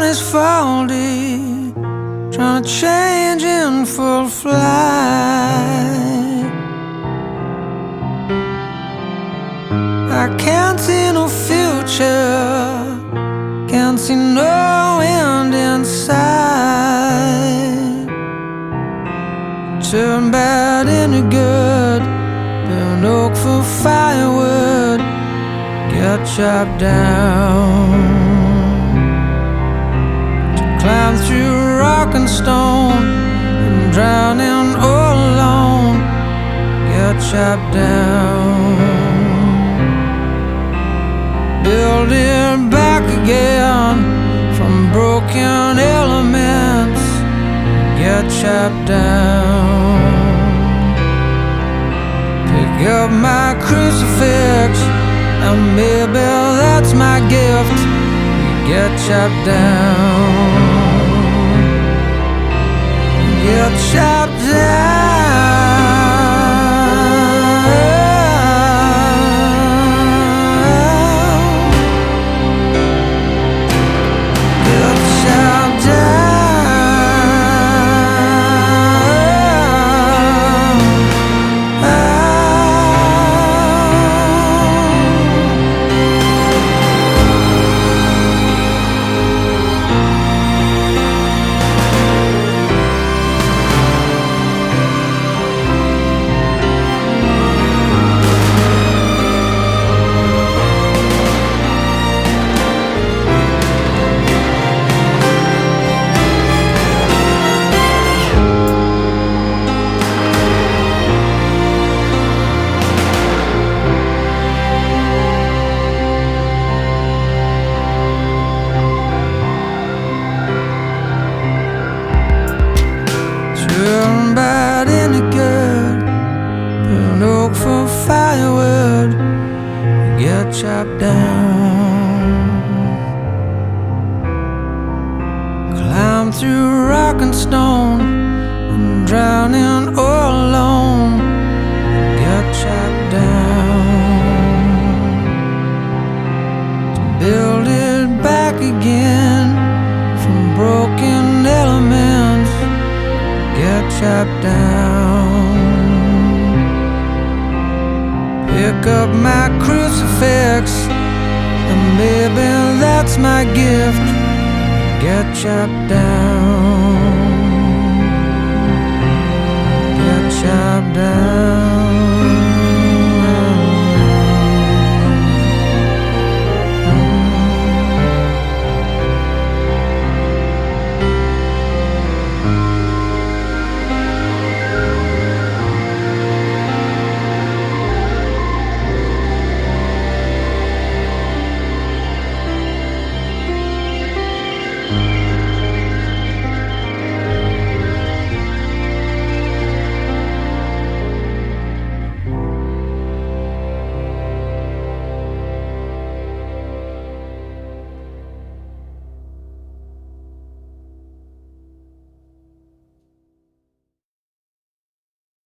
is faulty, trying to change in full flight. I can't see no future, can't see no end in sight. Turn bad into good, burn oak for firewood, get chopped down. To climb through rock and stone and drowning all alone, get chopped down. Build it back again from broken elements, get chopped down. Pick up my crucifix, and maybe that's my gift. You get chopped down, get chopped down. Turn bad into good, burn oak for firewood, get chopped down. Climb through rock and stone and drowning all alone, get chopped down. To build it back again from broken elements, get chopped down. Pick up my crucifix, and maybe that's my gift. Get chopped down.